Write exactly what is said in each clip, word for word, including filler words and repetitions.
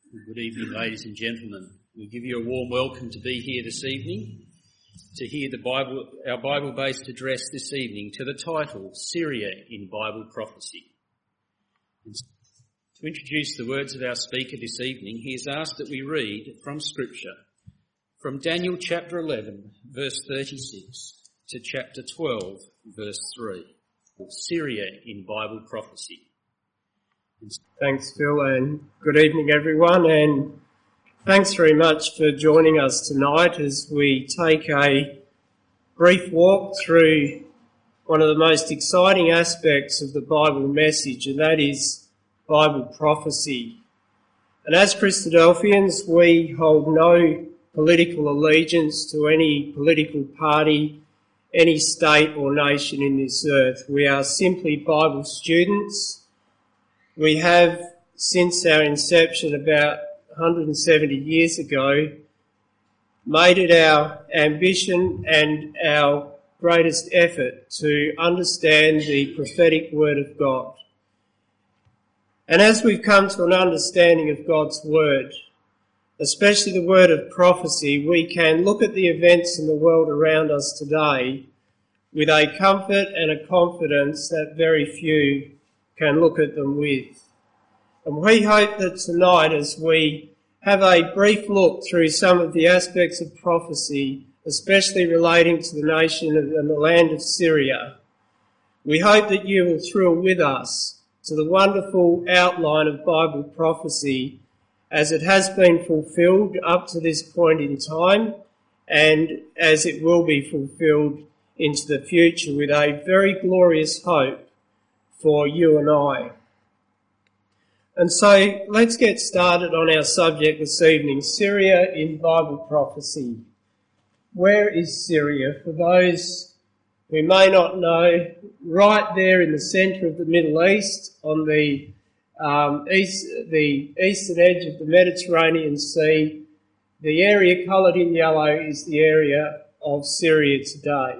Good evening, ladies and gentlemen. We give you a warm welcome to be here this evening, to hear the Bible, our Bible-based address this evening to the title, Syria in Bible Prophecy. And to introduce the words of our speaker this evening, he has asked that we read from Scripture, from Daniel chapter eleven, verse thirty-six, to chapter twelve, verse three, Syria in Bible Prophecy. Thanks, Phil, and good evening, everyone, and thanks very much for joining us tonight as we take a brief walk through one of the most exciting aspects of the Bible message, and that is Bible prophecy. And as Christadelphians, we hold no political allegiance to any political party, any state or nation in this earth. We are simply Bible students. We have, since our inception about one hundred seventy years ago, made it our ambition and our greatest effort to understand the prophetic word of God. And as we've come to an understanding of God's word, especially the word of prophecy, we can look at the events in the world around us today with a comfort and a confidence that very few can look at them with. And we hope that tonight, as we have a brief look through some of the aspects of prophecy, especially relating to the nation and the land of Syria, we hope that you will thrill with us to the wonderful outline of Bible prophecy as it has been fulfilled up to this point in time and as it will be fulfilled into the future with a very glorious hope for you and I. And so let's get started on our subject this evening, Syria in Bible prophecy. Where is Syria? For those who may not know, right there in the centre of the Middle East, on the um, east, the eastern edge of the Mediterranean Sea, the area coloured in yellow is the area of Syria today.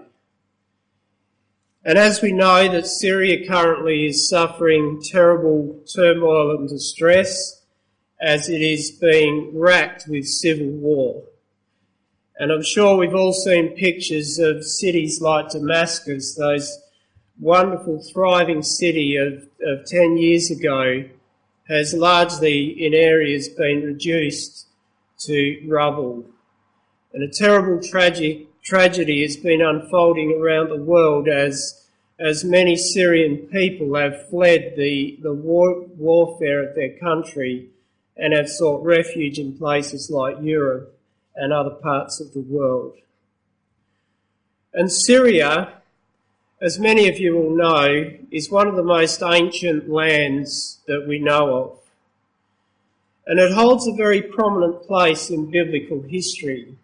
And as we know that Syria currently is suffering terrible turmoil and distress as it is being racked with civil war. And I'm sure we've all seen pictures of cities like Damascus, those wonderful thriving city of, of ten years ago has largely in areas been reduced to rubble. And a terrible tragic tragedy has been unfolding around the world as as many Syrian people have fled the, the war, warfare of their country and have sought refuge in places like Europe and other parts of the world. And Syria, as many of you will know, is one of the most ancient lands that we know of. And it holds a very prominent place in biblical history.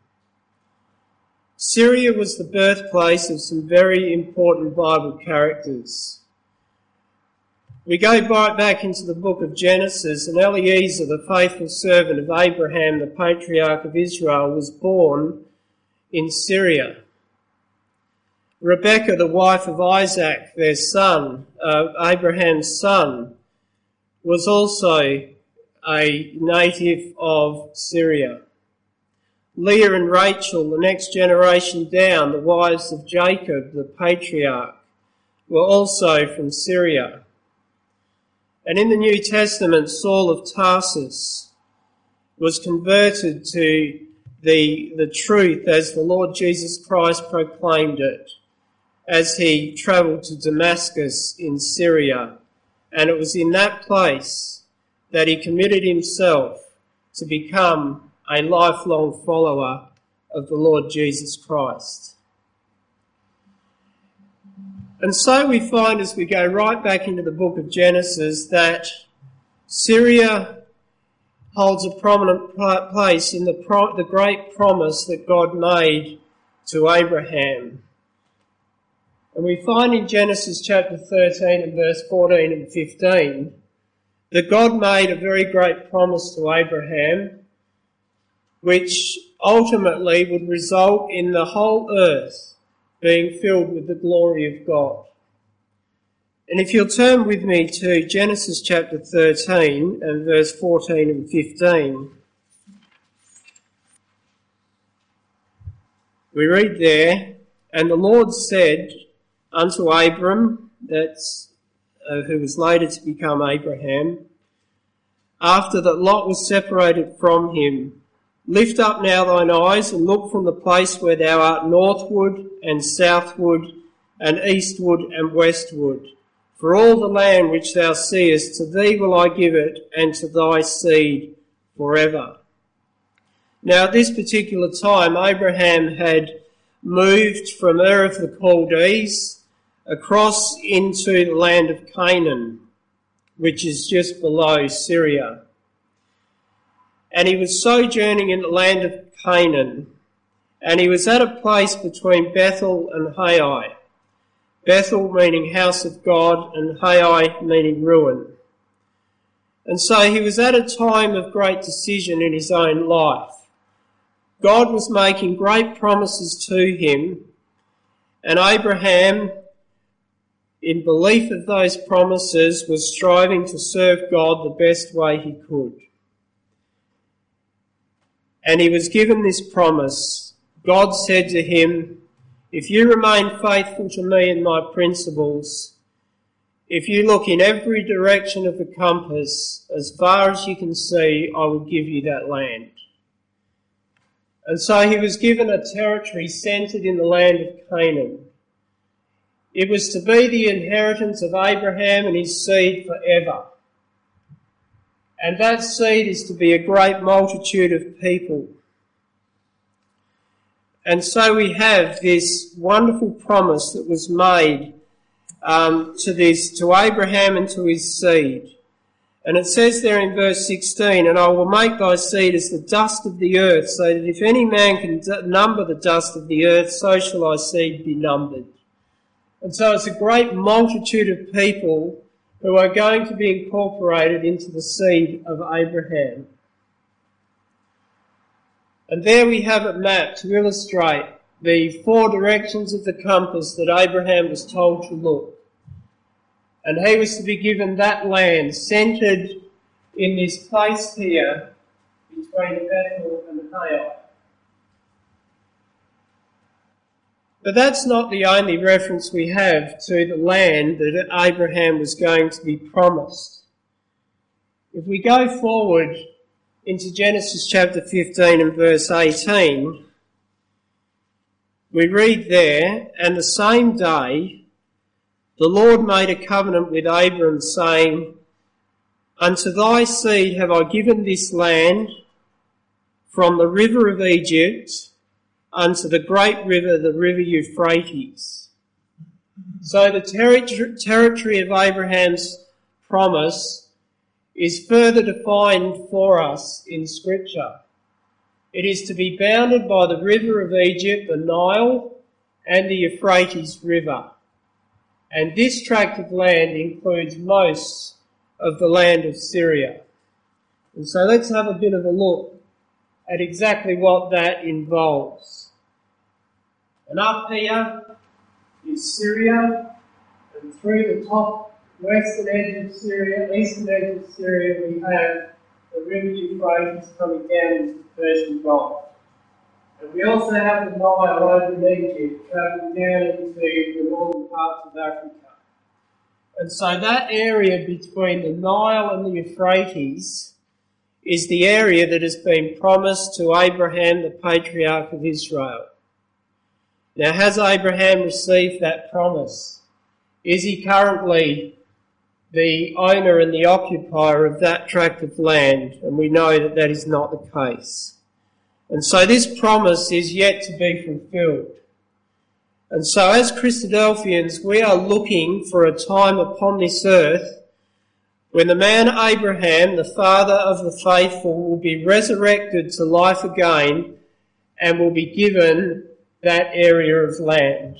Syria was the birthplace of some very important Bible characters. We go right back into the book of Genesis, and Eliezer, the faithful servant of Abraham, the patriarch of Israel, was born in Syria. Rebekah, the wife of Isaac, their son, uh, Abraham's son, was also a native of Syria. Leah and Rachel, the next generation down, the wives of Jacob, the patriarch, were also from Syria. And in the New Testament, Saul of Tarsus was converted to the, the truth as the Lord Jesus Christ proclaimed it as he travelled to Damascus in Syria. And it was in that place that he committed himself to become a lifelong follower of the Lord Jesus Christ. And so we find as we go right back into the book of Genesis that Syria holds a prominent place in the, pro- the great promise that God made to Abraham. And we find in Genesis chapter thirteen and verse fourteen and fifteen that God made a very great promise to Abraham, which ultimately would result in the whole earth being filled with the glory of God. And if you'll turn with me to Genesis chapter thirteen and verse fourteen and fifteen, we read there, "And the Lord said unto Abram," that's uh, who was later to become Abraham, "after that Lot was separated from him, lift up now thine eyes and look from the place where thou art northward and southward and eastward and westward. For all the land which thou seest, to thee will I give it, and to thy seed forever." Now at this particular time, Abraham had moved from Ur of the Chaldees across into the land of Canaan, which is just below Syria. And he was sojourning in the land of Canaan, and he was at a place between Bethel and Hai. Bethel meaning house of God, and Hai meaning ruin. And so he was at a time of great decision in his own life. God was making great promises to him, and Abraham, in belief of those promises, was striving to serve God the best way he could. And he was given this promise. God said to him, "If you remain faithful to me and my principles, if you look in every direction of the compass, as far as you can see, I will give you that land." And so he was given a territory centred in the land of Canaan. It was to be the inheritance of Abraham and his seed forever. And that seed is to be a great multitude of people. And so we have this wonderful promise that was made um, to this, to Abraham and to his seed. And it says there in verse sixteen, "And I will make thy seed as the dust of the earth, so that if any man can d- number the dust of the earth, so shall thy seed be numbered." And so it's a great multitude of people who are going to be incorporated into the seed of Abraham. And there we have it mapped to illustrate the four directions of the compass that Abraham was told to look. And he was to be given that land centred in this place here between Bethel and Hai. But that's not the only reference we have to the land that Abraham was going to be promised. If we go forward into Genesis chapter fifteen and verse eighteen, we read there, "And the same day the Lord made a covenant with Abram, saying, Unto thy seed have I given this land from the river of Egypt unto the great river, the river Euphrates." So the ter- territory of Abraham's promise is further defined for us in Scripture. It is to be bounded by the river of Egypt, the Nile, and the Euphrates River. And this tract of land includes most of the land of Syria. And so let's have a bit of a look at exactly what that involves. And up here is Syria, and through the top western edge of Syria, eastern edge of Syria, we have the river Euphrates coming down into the Persian Gulf. And we also have the Nile over in Egypt, travelling down into the northern parts of Africa. And so that area between the Nile and the Euphrates is the area that has been promised to Abraham, the patriarch of Israel. Now, has Abraham received that promise? Is he currently the owner and the occupier of that tract of land? And we know that that is not the case. And so this promise is yet to be fulfilled. And so as Christadelphians, we are looking for a time upon this earth when the man Abraham, the father of the faithful, will be resurrected to life again and will be given that area of land.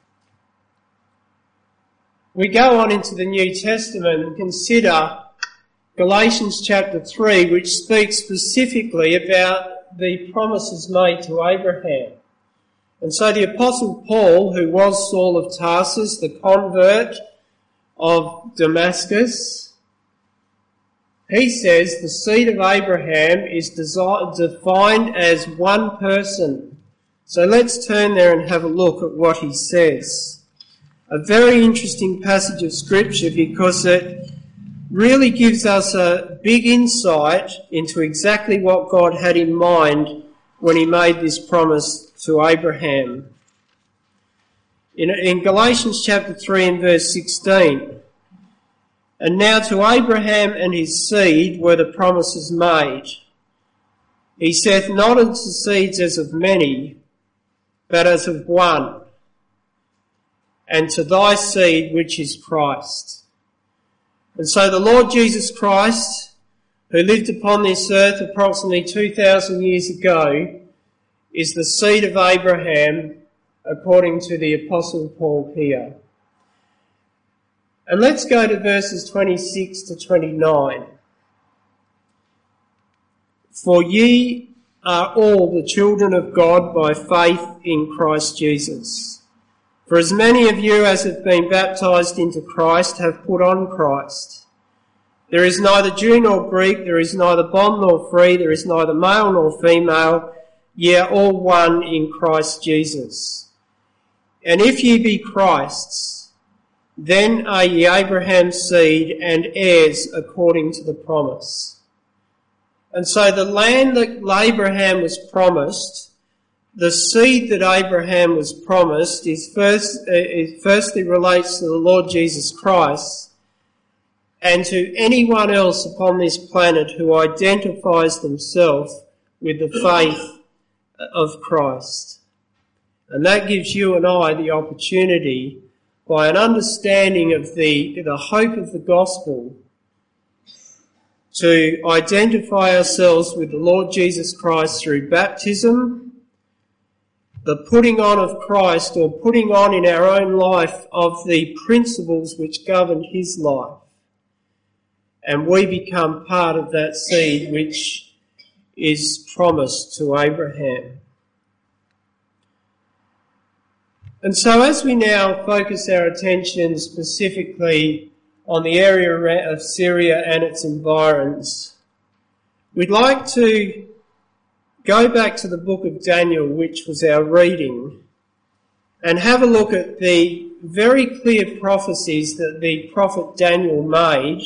We go on into the New Testament and consider Galatians chapter three, which speaks specifically about the promises made to Abraham. And so the Apostle Paul, who was Saul of Tarsus, the convert of Damascus, he says the seed of Abraham is desi- defined as one person. So let's turn there and have a look at what he says. A very interesting passage of scripture because it really gives us a big insight into exactly what God had in mind when he made this promise to Abraham. In, in Galatians chapter three and verse sixteen, and now to Abraham and his seed were the promises made. He saith not unto seeds as of many, but as of one, and to thy seed which is Christ. And so the Lord Jesus Christ, who lived upon this earth approximately two thousand years ago, is the seed of Abraham according to the Apostle Paul here. And let's go to verses twenty-six to twenty-nine. For ye are all the children of God by faith in Christ Jesus. For as many of you as have been baptized into Christ have put on Christ. There is neither Jew nor Greek, there is neither bond nor free, there is neither male nor female, ye are all one in Christ Jesus. And if ye be Christ's, then are ye Abraham's seed and heirs according to the promise. And so the land that Abraham was promised, the seed that Abraham was promised, is first, uh, it firstly relates to the Lord Jesus Christ and to anyone else upon this planet who identifies themselves with the faith of Christ. And that gives you and I the opportunity, by an understanding of the, the hope of the gospel, to identify ourselves with the Lord Jesus Christ through baptism, the putting on of Christ, or putting on in our own life of the principles which govern his life. And we become part of that seed which is promised to Abraham. And so as we now focus our attention specifically on the area of Syria and its environs, we'd like to go back to the book of Daniel, which was our reading, and have a look at the very clear prophecies that the prophet Daniel made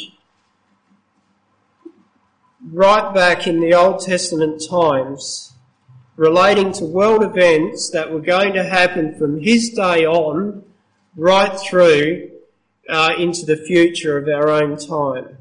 right back in the Old Testament times, relating to world events that were going to happen from his day on right through uh, into the future of our own time.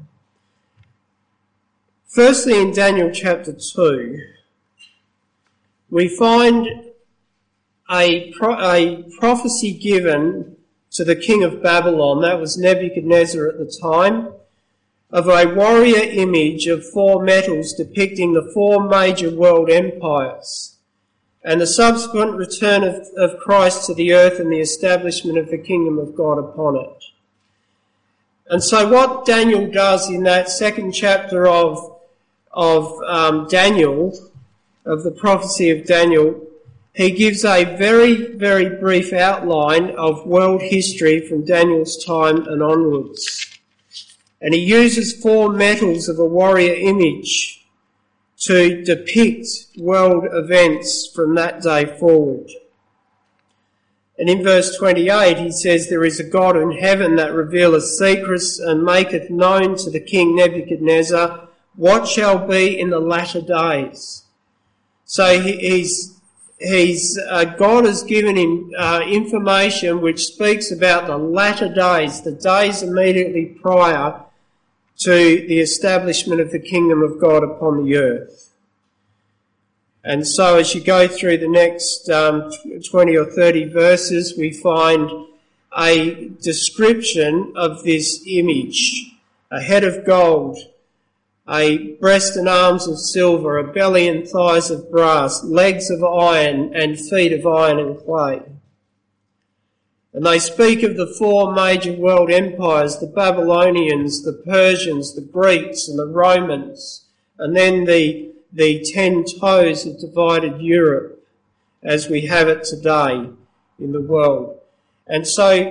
Firstly, in Daniel chapter two, we find a, pro- a prophecy given to the king of Babylon, that was Nebuchadnezzar at the time, of a warrior image of four metals depicting the four major world empires and the subsequent return of, of Christ to the earth and the establishment of the kingdom of God upon it. And so what Daniel does in that second chapter of, of um, Daniel, of the prophecy of Daniel, he gives a very, very brief outline of world history from Daniel's time and onwards. And he uses four metals of a warrior image to depict world events from that day forward. And in verse twenty-eight he says, there is a God in heaven that revealeth secrets and maketh known to the king Nebuchadnezzar what shall be in the latter days. So he, he's, he's, uh, God has given him uh, information which speaks about the latter days, the days immediately prior to the establishment of the kingdom of God upon the earth. And so as you go through the next um, twenty or thirty verses, we find a description of this image: a head of gold, a breast and arms of silver, a belly and thighs of brass, legs of iron and feet of iron and clay. And they speak of the four major world empires, the Babylonians, the Persians, the Greeks and the Romans, and then the, the ten toes of divided Europe as we have it today in the world. And so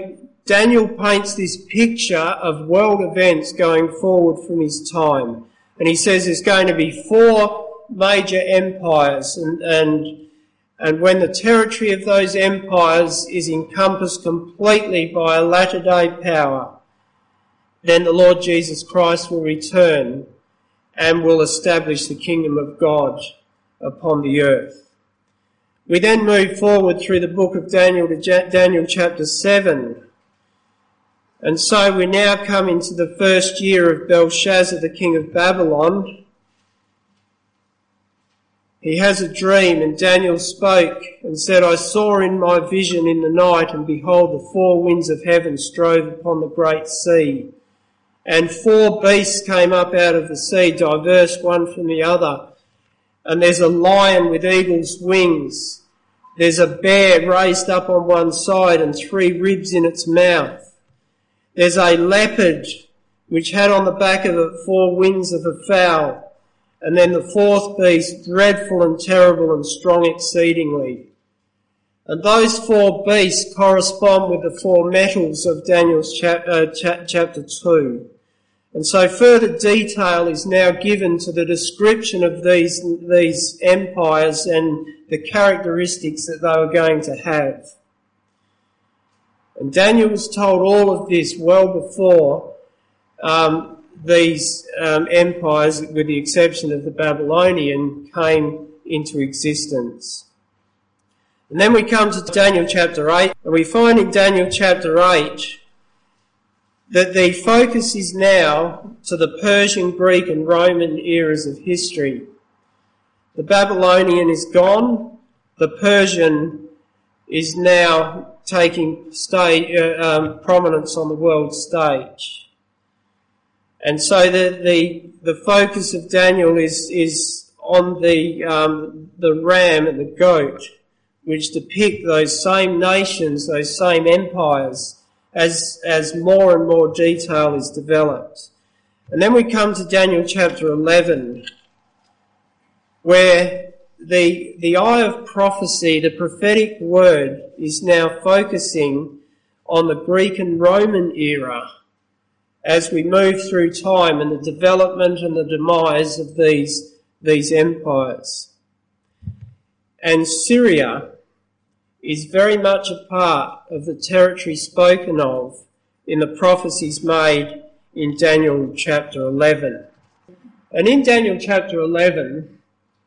Daniel paints this picture of world events going forward from his time. And he says there's going to be four major empires, and, and, and when the territory of those empires is encompassed completely by a latter-day power, then the Lord Jesus Christ will return and will establish the kingdom of God upon the earth. We then move forward through the book of Daniel to Daniel chapter seven. And so we now come into the first year of Belshazzar, the king of Babylon. He has a dream, and Daniel spoke and said, I saw in my vision in the night, and behold, the four winds of heaven strove upon the great sea. And four beasts came up out of the sea, diverse one from the other. And there's a lion with eagle's wings. There's a bear raised up on one side and three ribs in its mouth. There's a leopard which had on the back of it four wings of a fowl. And then the fourth beast, dreadful and terrible and strong exceedingly. And those four beasts correspond with the four metals of Daniel's chap- uh, cha- chapter two. And so further detail is now given to the description of these, these empires and the characteristics that they were going to have. And Daniel was told all of this well before um, these um, empires, with the exception of the Babylonian, came into existence. And then we come to Daniel chapter eight, and we find in Daniel chapter eight that the focus is now to the Persian, Greek and Roman eras of history. The Babylonian is gone, the Persian is now taking stay, uh, um, prominence on the world stage. And so the, the, the focus of Daniel is, is on the, um, the ram and the goat, which depict those same nations, those same empires, as, as more and more detail is developed. And then we come to Daniel chapter eleven, where the, the eye of prophecy, the prophetic word, is now focusing on the Greek and Roman era as we move through time and the development and the demise of these, these empires. And Syria is very much a part of the territory spoken of in the prophecies made in Daniel chapter eleven. And in Daniel chapter eleven,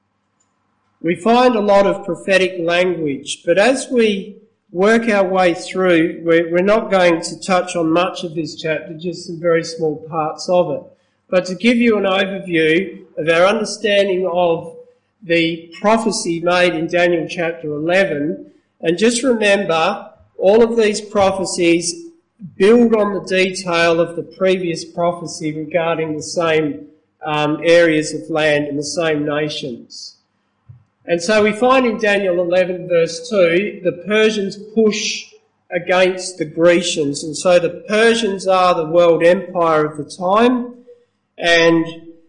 we find a lot of prophetic language, but as we work our way through, we're, we're not going to touch on much of this chapter, just some very small parts of it. But to give you an overview of our understanding of the prophecy made in Daniel chapter eleven, and just remember, all of these prophecies build on the detail of the previous prophecy regarding the same um, areas of land and the same nations. And so we find in Daniel eleven verse two, the Persians push against the Grecians. And so the Persians are the world empire of the time. And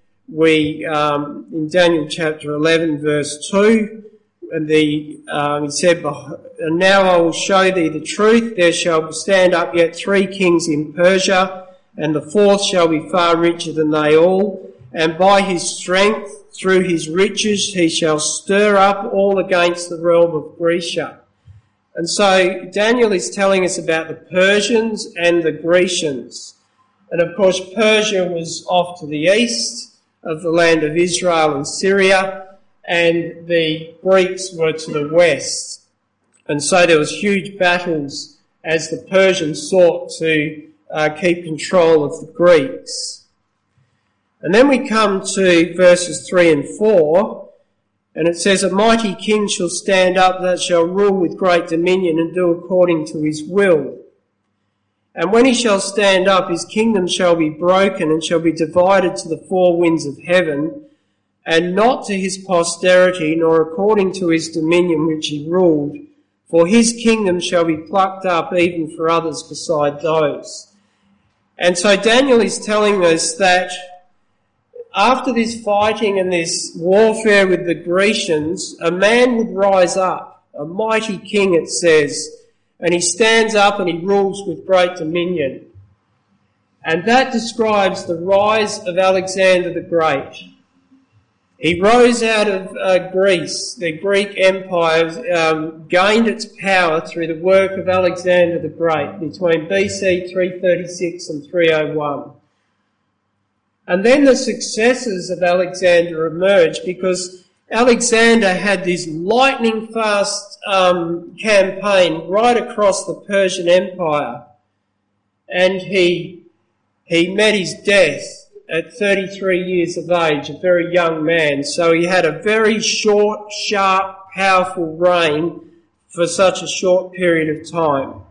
we, um, in Daniel chapter eleven verse two, and the, um, he said, and now I will show thee the truth. There shall stand up yet three kings in Persia, and the fourth shall be far richer than they all. And by his strength, through his riches, he shall stir up all against the realm of Grecia. And so Daniel is telling us about the Persians and the Grecians. And of course, Persia was off to the east of the land of Israel and Syria, and the Greeks were to the west. And so there was huge battles as the Persians sought to uh, keep control of the Greeks. And then we come to verses three and four, and it says, a mighty king shall stand up that shall rule with great dominion and do according to his will. And when he shall stand up, his kingdom shall be broken and shall be divided to the four winds of heaven, and not to his posterity, nor according to his dominion which he ruled, for his kingdom shall be plucked up even for others beside those. And so Daniel is telling us that after this fighting and this warfare with the Grecians, a man would rise up, a mighty king, it says, and he stands up and he rules with great dominion. And that describes the rise of Alexander the Great. He rose out of uh, Greece. The Greek Empire um, gained its power through the work of Alexander the Great between B C three thirty-six and three oh one. And then the successors of Alexander emerged, because Alexander had this lightning fast um, campaign right across the Persian Empire, and he he met his death at thirty-three years of age, a very young man. So he had a very short, sharp, powerful reign for such a short period of time.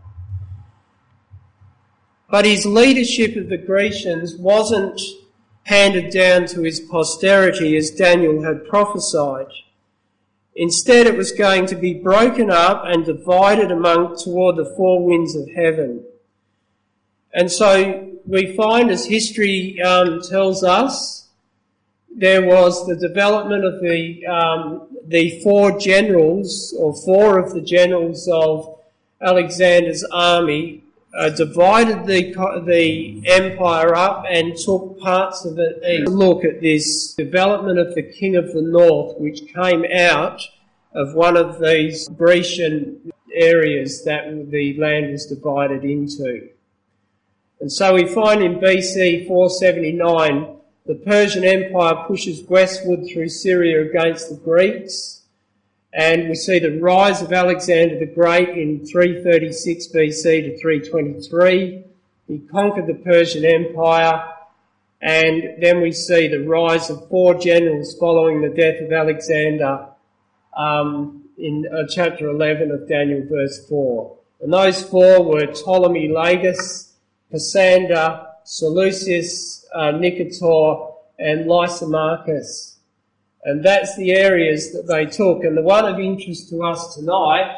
But his leadership of the Grecians wasn't handed down to his posterity as Daniel had prophesied. Instead, it was going to be broken up and divided among toward the four winds of heaven. And so we find, as history um, tells us, there was the development of the um, the four generals, or four of the generals of Alexander's army, uh, divided the the empire up and took parts of it east. Look at this development of the king of the north, which came out of one of these Grecian areas that the land was divided into. And so we find in B C four seventy-nine, the Persian Empire pushes westward through Syria against the Greeks. And we see the rise of Alexander the Great in three thirty-six B C to three twenty-three. He conquered the Persian Empire. And then we see the rise of four generals following the death of Alexander um, in uh, chapter eleven of Daniel, verse four. And those four were Ptolemy Lagus, Cassander, Seleucus, uh, Nicator, and Lysimachus. And that's the areas that they took. And the one of interest to us tonight,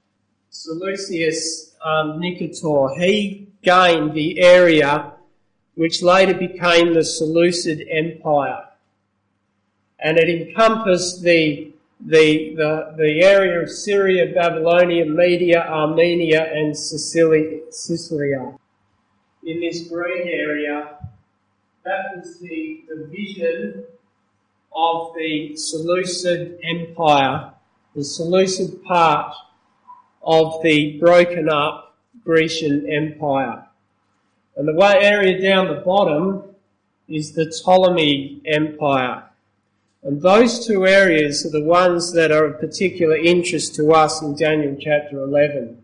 Seleucus um, Nicator, he gained the area which later became the Seleucid Empire. And it encompassed the, the, the, the area of Syria, Babylonia, Media, Armenia, and Sicily, Sicilia. In this green area, that was the, the vision of the Seleucid Empire, the Seleucid part of the broken up Grecian Empire. And the way area down the bottom is the Ptolemy Empire. And those two areas are the ones that are of particular interest to us in Daniel chapter eleven.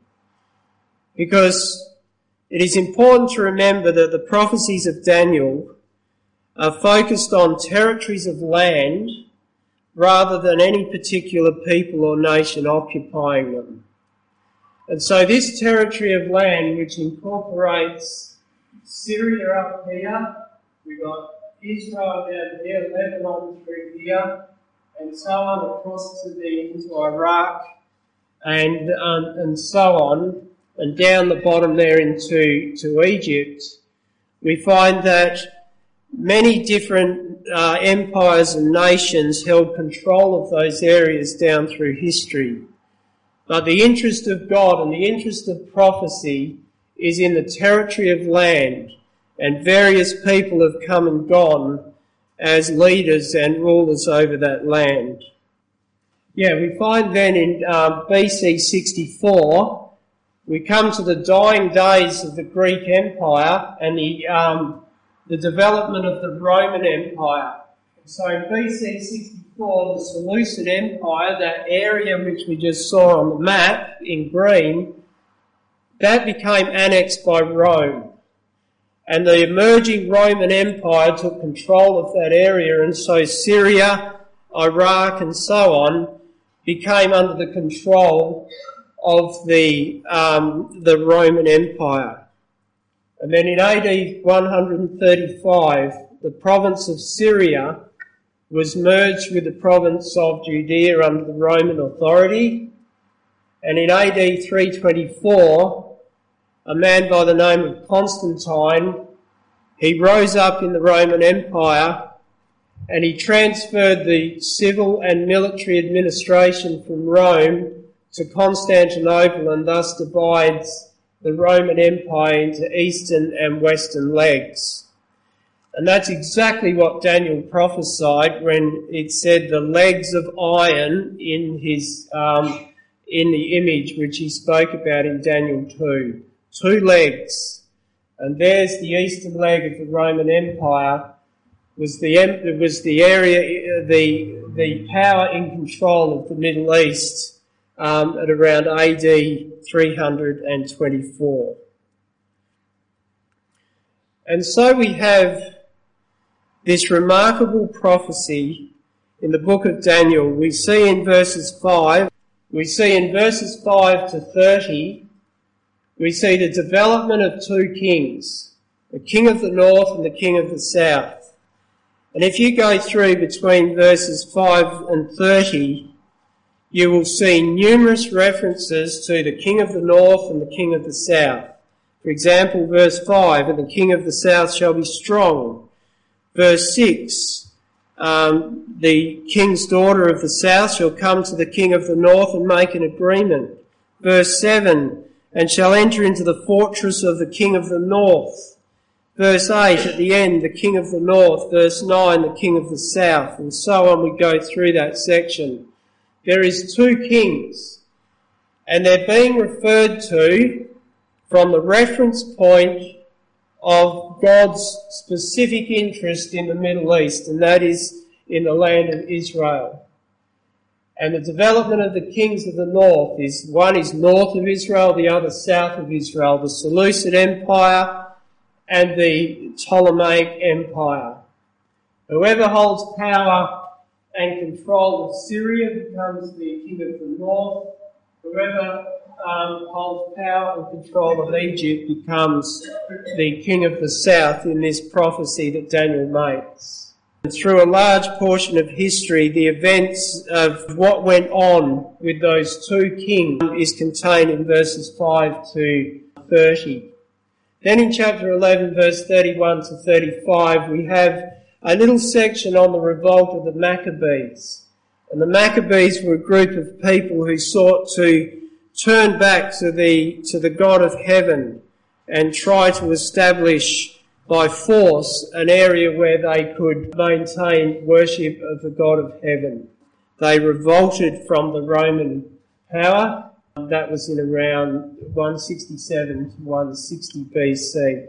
Because it is important to remember that the prophecies of Daniel are focused on territories of land rather than any particular people or nation occupying them. And so this territory of land, which incorporates Syria up here, we've got Israel down here, Lebanon through here, and so on across to the into Iraq, and um, and so on, and down the bottom there into to Egypt, we find that many different uh, empires and nations held control of those areas down through history. But the interest of God and the interest of prophecy is in the territory of land, and various people have come and gone as leaders and rulers over that land. Yeah, we find then in um, B C sixty-four, we come to the dying days of the Greek Empire and the um, the development of the Roman Empire. So in B C sixty-four, the Seleucid Empire, that area which we just saw on the map in green, that became annexed by Rome. And the emerging Roman Empire took control of that area, and so Syria, Iraq and so on became under the control of the um, the Roman Empire. And then in A D one thirty-five, the province of Syria was merged with the province of Judea under the Roman authority. And in A D three twenty-four, a man by the name of Constantine, he rose up in the Roman Empire and he transferred the civil and military administration from Rome to Constantinople and thus divides the Roman Empire into eastern and western legs. And that's exactly what Daniel prophesied when it said the legs of iron in his um, in the image which he spoke about in Daniel two. Two legs. And there's the eastern leg of the Roman Empire, was the it was the area, the the power in control of the Middle East um, at around A D three hundred twenty-four. And so we have this remarkable prophecy in the book of Daniel. We see in verses five, we see in verses five to thirty, we see the development of two kings, the king of the north and the king of the south. And if you go through between verses five and thirty, you will see numerous references to the king of the north and the king of the south. For example, verse five, and the king of the south shall be strong. Verse six, um, the king's daughter of the south shall come to the king of the north and make an agreement. Verse seven, and shall enter into the fortress of the king of the north. Verse eight, at the end, the king of the north. Verse nine, the king of the south. And so on, we go through that section. There is two kings, and they're being referred to from the reference point of God's specific interest in the Middle East, and that is in the land of Israel. And the development of the kings of the north is, one is north of Israel, the other south of Israel, the Seleucid Empire and the Ptolemaic Empire. Whoever holds power and control of Syria becomes the king of the north. Whoever um, holds power and control of Egypt becomes the king of the south in this prophecy that Daniel makes. And through a large portion of history, the events of what went on with those two kings is contained in verses five to thirty. Then in chapter eleven, verse thirty-one to thirty-five, we have a little section on the revolt of the Maccabees. And the Maccabees were a group of people who sought to turn back to the, to the God of heaven and try to establish by force an area where they could maintain worship of the God of heaven. They revolted from the Roman power. That was in around one sixty-seven to one sixty B C.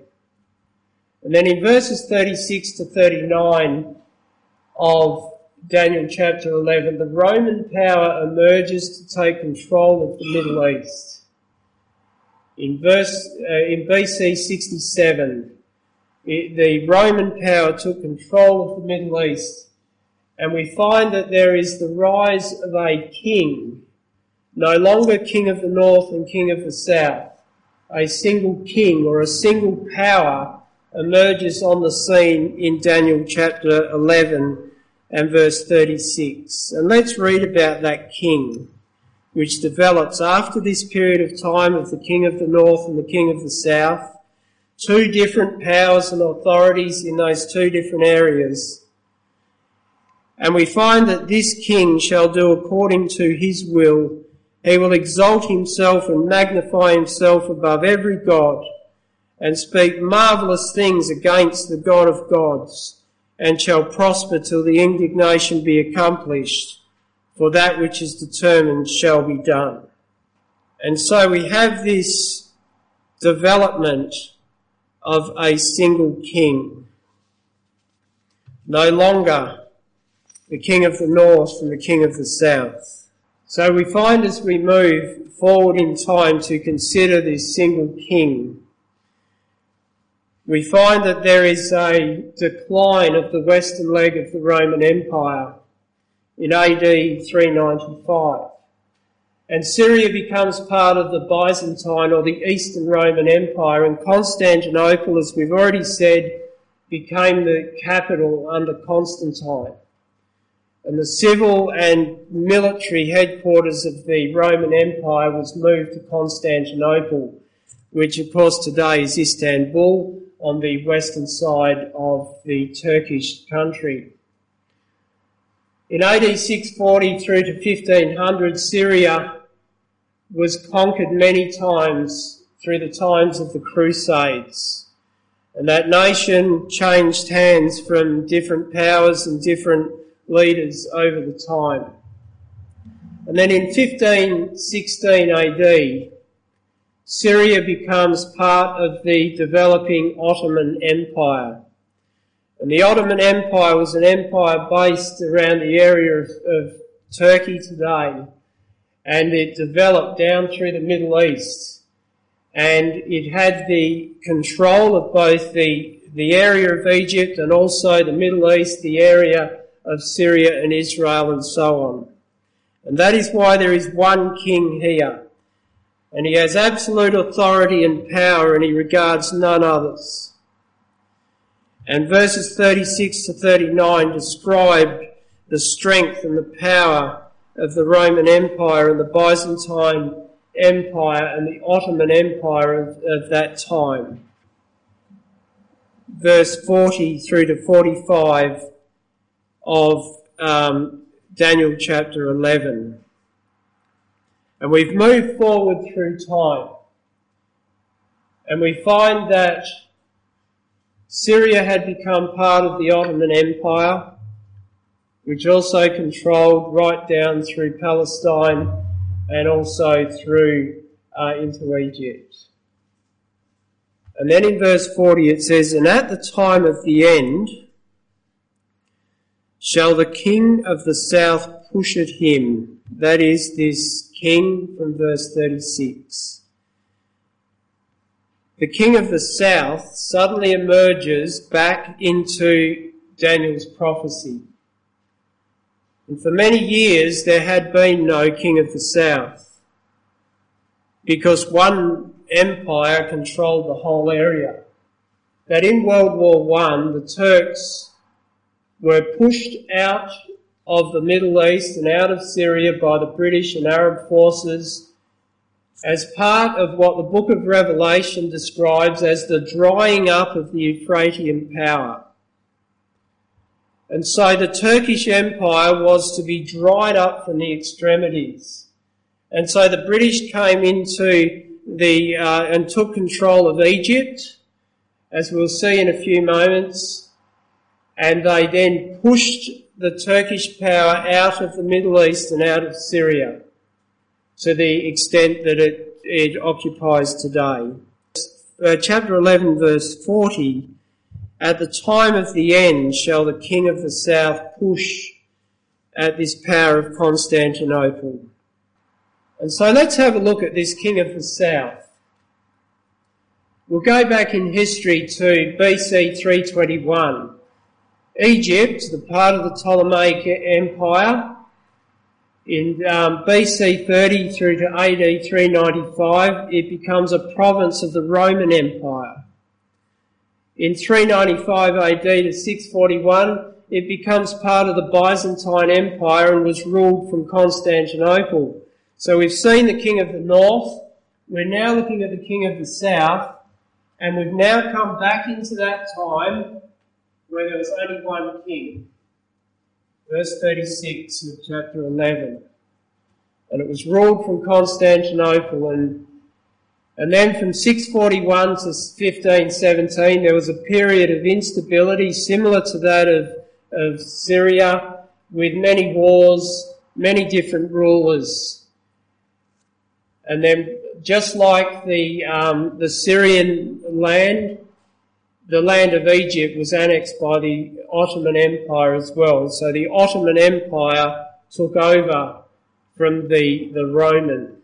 And then in verses thirty-six to thirty-nine of Daniel chapter eleven, the Roman power emerges to take control of the Middle East. In verse, uh, in B C sixty-seven, it, the Roman power took control of the Middle East, and we find that there is the rise of a king, no longer king of the north and king of the south. A single king or a single power emerges on the scene in Daniel chapter eleven and verse thirty-six. And let's read about that king, which develops after this period of time of the king of the north and the king of the south. Two different powers and authorities in those two different areas. And we find that this king shall do according to his will. He will exalt himself and magnify himself above every god, and speak marvellous things against the God of gods, and shall prosper till the indignation be accomplished, for that which is determined shall be done. And so we have this development of a single king. No longer the king of the north and the king of the south. So we find as we move forward in time to consider this single king, we find that there is a decline of the western leg of the Roman Empire in A D three ninety-five. And Syria becomes part of the Byzantine or the Eastern Roman Empire, and Constantinople, as we've already said, became the capital under Constantine. And the civil and military headquarters of the Roman Empire was moved to Constantinople, which of course today is Istanbul on the western side of the Turkish country. In A D six forty through to fifteen hundred, Syria was conquered many times through the times of the Crusades. And that nation changed hands from different powers and different leaders over the time. And then in fifteen sixteen A D, Syria becomes part of the developing Ottoman Empire. And the Ottoman Empire was an empire based around the area of, of Turkey today, and it developed down through the Middle East. And it had the control of both the, the area of Egypt and also the Middle East, the area of Syria and Israel and so on. And that is why there is one king here. And he has absolute authority and power, and he regards none others. And verses thirty-six to thirty-nine describe the strength and the power of the Roman Empire and the Byzantine Empire and the Ottoman Empire of, of that time. Verse forty through to forty-five of um, Daniel chapter eleven. And we've moved forward through time. And we find that Syria had become part of the Ottoman Empire, which also controlled right down through Palestine and also through uh, into Egypt. And then in verse forty it says, "And at the time of the end shall the king of the south push at him," that is, this king from verse thirty-six. The king of the south suddenly emerges back into Daniel's prophecy. And for many years there had been no king of the south, because one empire controlled the whole area. That in World War One, the Turks were pushed out of the Middle East and out of Syria by the British and Arab forces as part of what the book of Revelation describes as the drying up of the Euphratean power. And so the Turkish Empire was to be dried up from the extremities. And so the British came into the uh, and took control of Egypt, as we'll see in a few moments, and they then pushed the Turkish power out of the Middle East and out of Syria to the extent that it, it occupies today. Uh, chapter eleven verse forty, "At the time of the end shall the king of the south push at this power of Constantinople." And so let's have a look at this king of the south. We'll go back in history to B C three twenty-one. Egypt, the part of the Ptolemaic Empire, in um, B C thirty through to A D three ninety-five, it becomes a province of the Roman Empire. In three ninety-five A D to six forty-one, it becomes part of the Byzantine Empire and was ruled from Constantinople. So we've seen the king of the north, we're now looking at the king of the south, and we've now come back into that time where there was only one king. Verse thirty-six of chapter eleven. "And it was ruled from Constantinople, and and then from six forty-one to fifteen seventeen there was a period of instability similar to that of, of Syria, with many wars, many different rulers. And then just like the um, the Syrian land, the land of Egypt was annexed by the Ottoman Empire as well. So the Ottoman Empire took over from the, the Roman.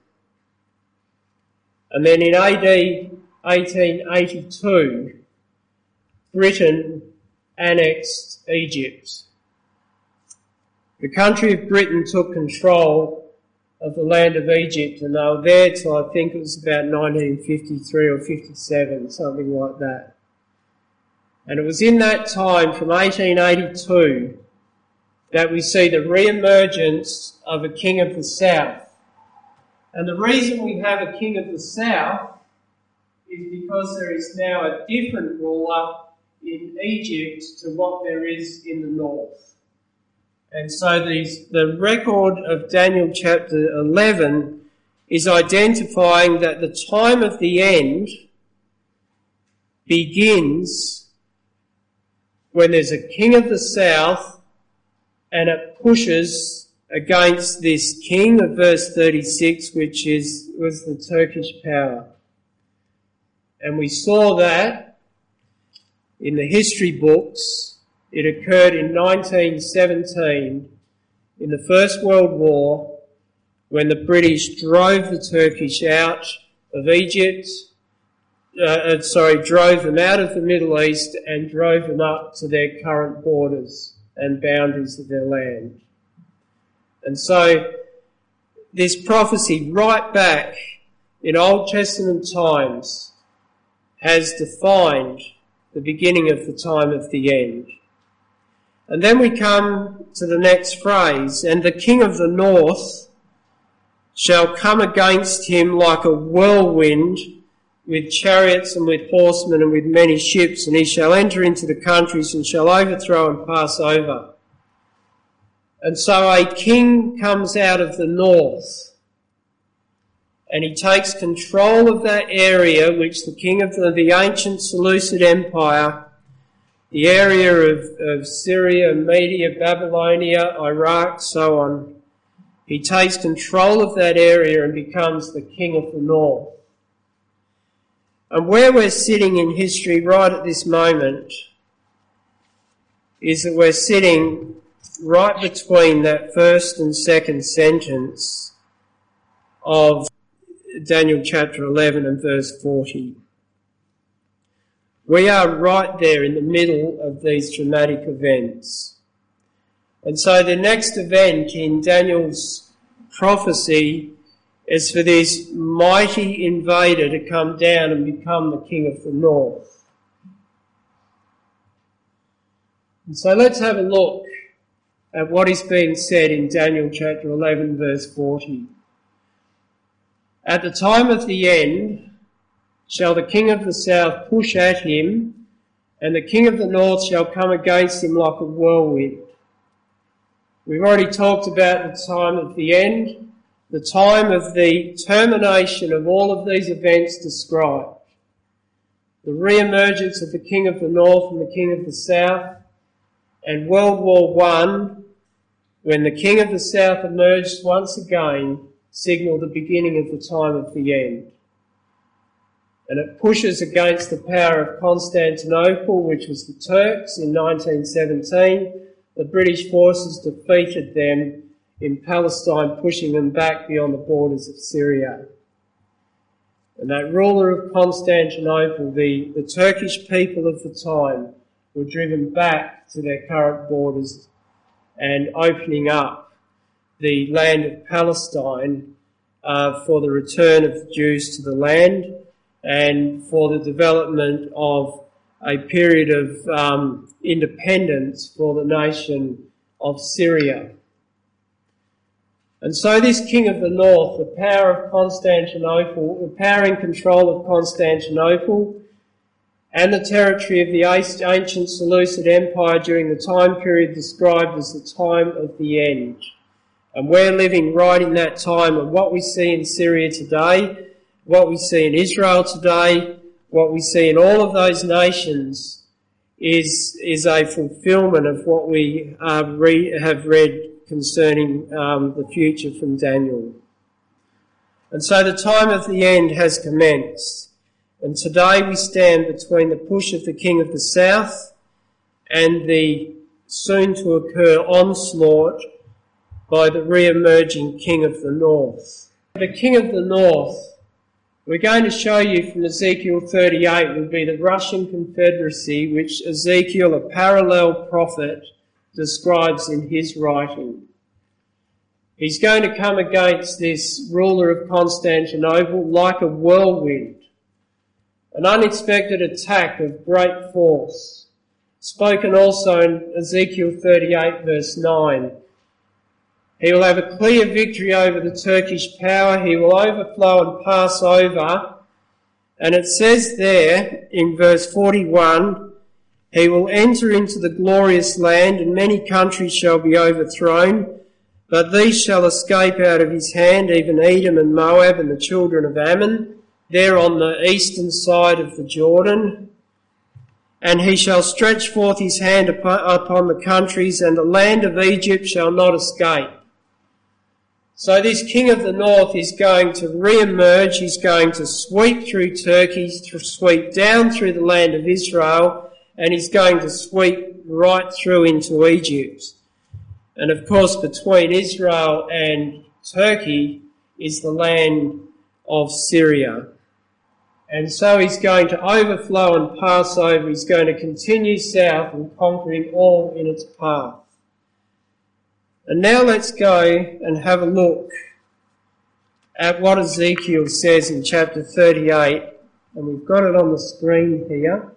And then in A D eighteen eighty-two, Britain annexed Egypt. The country of Britain took control of the land of Egypt, and they were there till I think it was about nineteen fifty-three or fifty-seven, something like that. And it was in that time, from eighteen eighty-two, that we see the re-emergence of a king of the south. And the reason we have a king of the south is because there is now a different ruler in Egypt to what there is in the north. And so these, the record of Daniel chapter eleven is identifying that the time of the end begins when there's a king of the south and it pushes against this king of verse thirty-six, which is was the Turkish power. And we saw that in the history books. It occurred in nineteen seventeen in the First World War, when the British drove the Turkish out of Egypt, uh, sorry, drove them out of the Middle East and drove them up to their current borders and boundaries of their land. And so this prophecy right back in Old Testament times has defined the beginning of the time of the end. And then we come to the next phrase, and the king of the north shall come against him like a whirlwind, with chariots and with horsemen and with many ships, and he shall enter into the countries and shall overthrow and pass over. And so a king comes out of the north, and he takes control of that area which the king of the, the ancient Seleucid Empire, the area of, of Syria, Media, Babylonia, Iraq, so on. He takes control of that area and becomes the king of the north. And where we're sitting in history right at this moment is that we're sitting right between that first and second sentence of Daniel chapter eleven and verse forty. We are right there in the middle of these dramatic events. And so the next event in Daniel's prophecy is for this mighty invader to come down and become the king of the north. And so let's have a look at what is being said in Daniel chapter eleven verse forty. At the time of the end shall the king of the south push at him, and the king of the north shall come against him like a whirlwind. We've already talked about the time of the end, the time of the termination of all of these events described. The re-emergence of the king of the north and the king of the south, and World War One, when the king of the south emerged once again, signalled the beginning of the time of the end. And it pushes against the power of Constantinople, which was the Turks, in nineteen seventeen. The British forces defeated them in Palestine, pushing them back beyond the borders of Syria. And that ruler of Constantinople, the, the Turkish people of the time, were driven back to their current borders and opening up the land of Palestine uh, for the return of the Jews to the land and for the development of a period of um, independence for the nation of Syria. And so this king of the north, the power of Constantinople, the power and control of Constantinople and the territory of the ancient Seleucid Empire during the time period described as the time of the end. And we're living right in that time, and what we see in Syria today, what we see in Israel today, what we see in all of those nations is, is a fulfilment of what we uh, re- have read concerning um, the future from Daniel. And so the time of the end has commenced. And today we stand between the push of the king of the south and the soon to occur onslaught by the re-emerging king of the north. The king of the north, we're going to show you from Ezekiel thirty-eight, will be the Russian Confederacy, which Ezekiel, a parallel prophet, describes in his writing. He's going to come against this ruler of Constantinople like a whirlwind, an unexpected attack of great force, spoken also in Ezekiel thirty-eight verse nine. He will have a clear victory over the Turkish power. He will overflow and pass over. And it says there in verse forty-one, he will enter into the glorious land, and many countries shall be overthrown, But these shall escape out of his hand, even Edom and Moab and the children of Ammon, there on the eastern side of the Jordan. And he shall stretch forth his hand upon the countries, and the land of Egypt shall not escape. So this king of the north is going to re-emerge. He's going to sweep through Turkey, sweep down through the land of Israel, and he's going to sweep right through into Egypt. And of course, between Israel and Turkey is the land of Syria. And so he's going to overflow and pass over. He's going to continue south and conquering all in its path. And now let's go and have a look at what Ezekiel says in chapter thirty-eight. And we've got it on the screen here.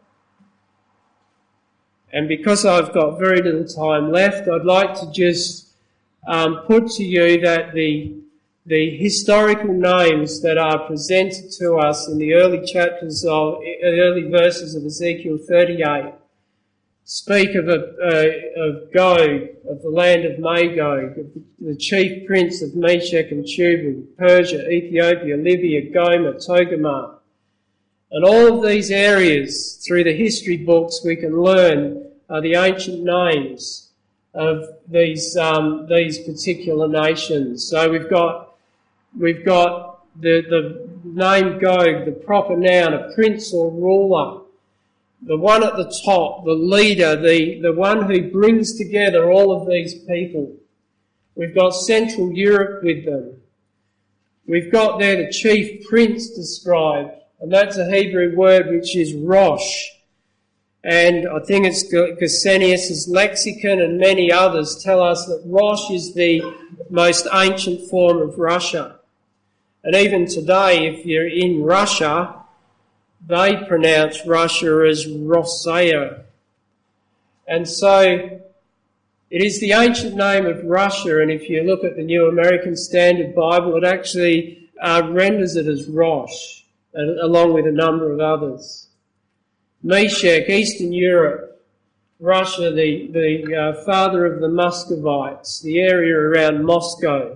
And because I've got very little time left, I'd like to just um, put to you that the the historical names that are presented to us in the early chapters of early verses of Ezekiel thirty-eight speak of a uh, of Gog, of the land of Magog, of the chief prince of Meshech and Tubal, Persia, Ethiopia, Libya, Gomer, Togarmah. And all of these areas, through the history books, we can learn are the ancient names of these um, these particular nations. So we've got we've got the the name Gog, the proper noun, a prince or ruler, the one at the top, the leader, the the one who brings together all of these people. We've got Central Europe with them. We've got there the chief prince described. And that's a Hebrew word which is Rosh. And I think it's Gesenius's lexicon and many others tell us that Rosh is the most ancient form of Russia. And even today, if you're in Russia, they pronounce Russia as Rossaya. And so it is the ancient name of Russia, and if you look at the New American Standard Bible, it actually uh, renders it as Rosh, along with a number of others. Meshech, Eastern Europe, Russia, the, the uh, father of the Muscovites, the area around Moscow.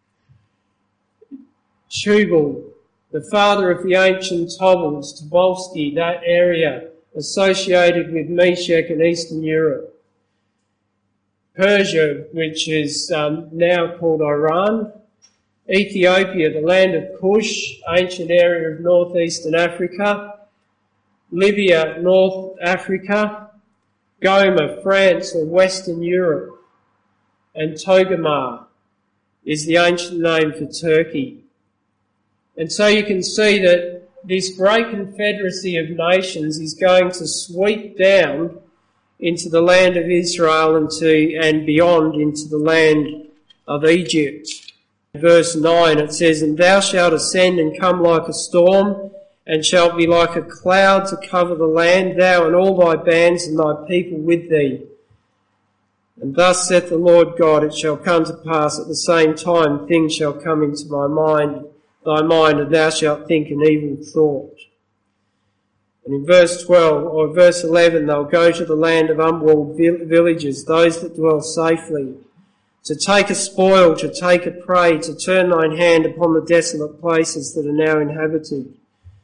Tubal, the father of the ancient Tobals, Tobolsky, that area associated with Meshech and Eastern Europe. Persia, which is um, now called Iran. Ethiopia, the land of Cush, ancient area of northeastern Africa. Libya, North Africa. Gomer, France or Western Europe. And Togarmah is the ancient name for Turkey. And so you can see that this great confederacy of nations is going to sweep down into the land of Israel and, to, and beyond into the land of Egypt. Verse nine, it says, "And thou shalt ascend and come like a storm, and shalt be like a cloud to cover the land, thou and all thy bands and thy people with thee. And thus saith the Lord God, it shall come to pass at the same time things shall come into my mind, thy mind, and thou shalt think an evil thought." And in verse twelve, or verse eleven, they'll go to the land of unwalled villages, those that dwell safely, to take a spoil, to take a prey, to turn thine hand upon the desolate places that are now inhabited.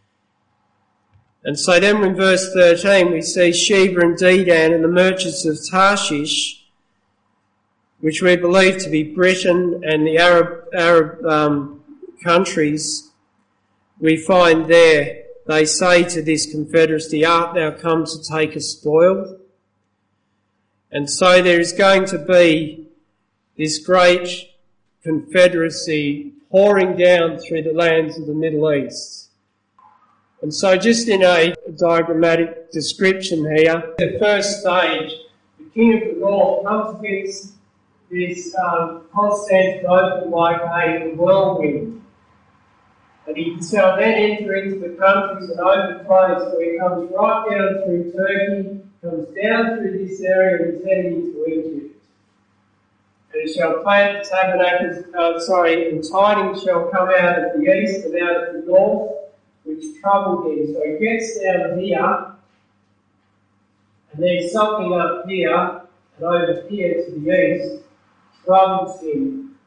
And so then in verse thirteen we see Sheba and Dedan and the merchants of Tarshish, which we believe to be Britain and the Arab, Arab um, countries. We find there, they say to this confederacy, "Art thou come to take a spoil?" And so there is going to be this great confederacy pouring down through the lands of the Middle East. And so just in a diagrammatic description here, the first stage, the king of the north comes against this um, Constantinople like a whirlwind. And he shall then enter into the countries and overflow, so he comes right down through Turkey, comes down through this area and is heading into Egypt. And he shall plant the tabernacles, uh, sorry, and tidings shall come out of the east and out of the north, which troubled him. So he gets down here, and there's something up here, and over here to the east, troubles him.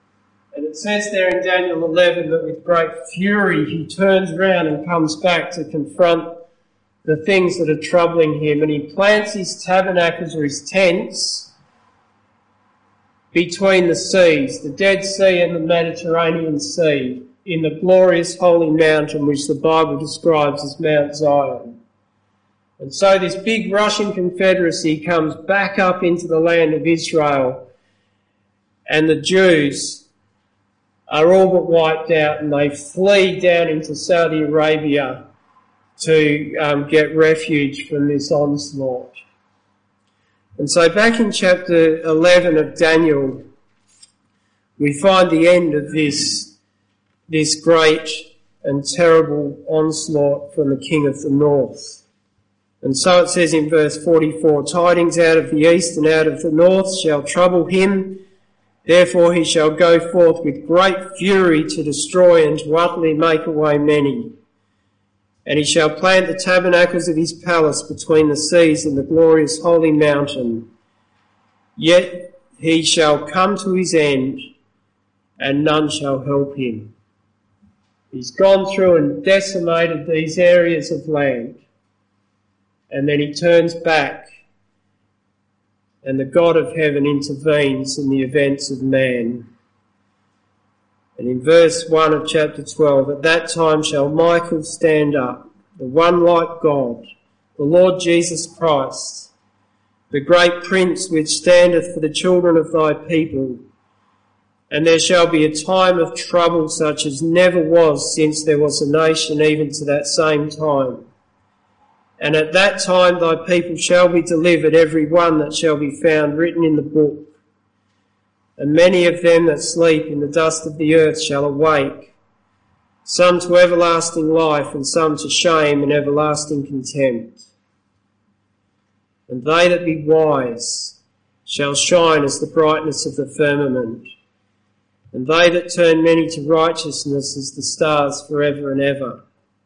And it says there in Daniel eleven that with great fury he turns around and comes back to confront the things that are troubling him, and he plants his tabernacles or his tents between the seas, the Dead Sea and the Mediterranean Sea, in the glorious holy mountain which the Bible describes as Mount Zion. And so this big Russian confederacy comes back up into the land of Israel, and the Jews are all but wiped out, and they flee down into Saudi Arabia to um, get refuge from this onslaught. And so back in chapter eleven of Daniel, we find the end of this, this great and terrible onslaught from the king of the north. And so it says in verse forty-four, tidings out of the east and out of the north shall trouble him. Therefore he shall go forth with great fury to destroy and to utterly make away many. And he shall plant the tabernacles of his palace between the seas and the glorious holy mountain. Yet he shall come to his end, and none shall help him. He's gone through and decimated these areas of land, and then he turns back, and the God of heaven intervenes in the events of man. And in verse one of chapter twelve, at that time shall Michael stand up, the one like God, the Lord Jesus Christ, the great Prince which standeth for the children of thy people. And there shall be a time of trouble such as never was since there was a nation even to that same time. And at that time thy people shall be delivered, every one that shall be found written in the book. And many of them that sleep in the dust of the earth shall awake, some to everlasting life, and some to shame and everlasting contempt. And they that be wise shall shine as the brightness of the firmament, and they that turn many to righteousness as the stars forever and ever.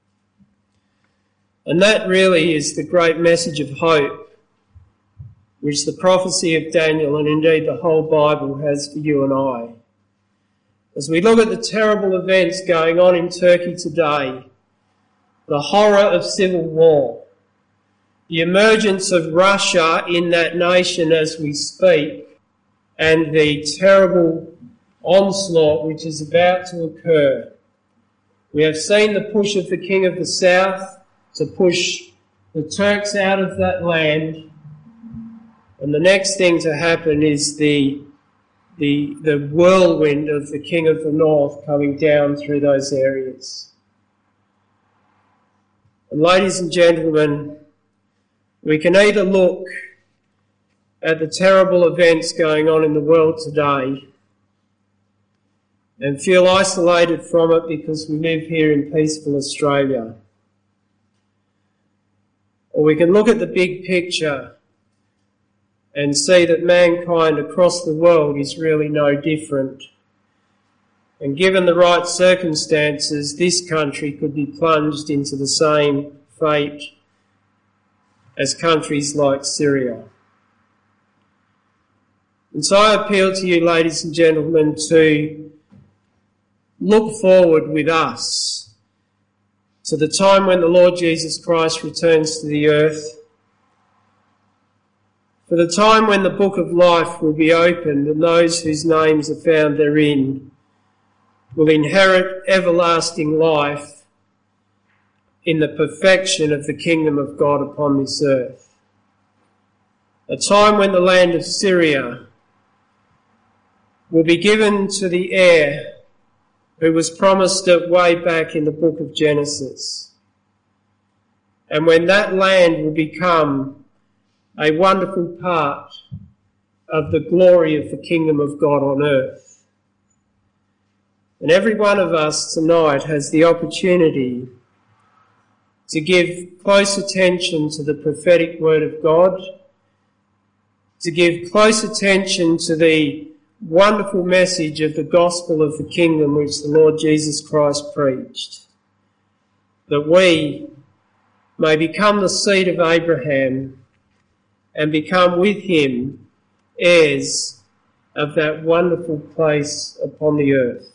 And that really is the great message of hope which the prophecy of Daniel and indeed the whole Bible has for you and I. As we look at the terrible events going on in Turkey today, the horror of civil war, the emergence of Russia in that nation as we speak, and the terrible onslaught which is about to occur, we have seen the push of the King of the South to push the Turks out of that land. And the next thing to happen is the, the, the whirlwind of the King of the North coming down through those areas. And ladies and gentlemen, we can either look at the terrible events going on in the world today and feel isolated from it because we live here in peaceful Australia, or we can look at the big picture and see that mankind across the world is really no different. And given the right circumstances, this country could be plunged into the same fate as countries like Syria. And so I appeal to you, ladies and gentlemen, to look forward with us to the time when the Lord Jesus Christ returns to the earth, for the time when the book of life will be opened and those whose names are found therein will inherit everlasting life in the perfection of the kingdom of God upon this earth. A time when the land of Syria will be given to the heir who was promised it way back in the book of Genesis. And when that land will become a wonderful part of the glory of the kingdom of God on earth. And every one of us tonight has the opportunity to give close attention to the prophetic word of God, to give close attention to the wonderful message of the gospel of the kingdom which the Lord Jesus Christ preached, that we may become the seed of Abraham and become with him heirs of that wonderful place upon the earth.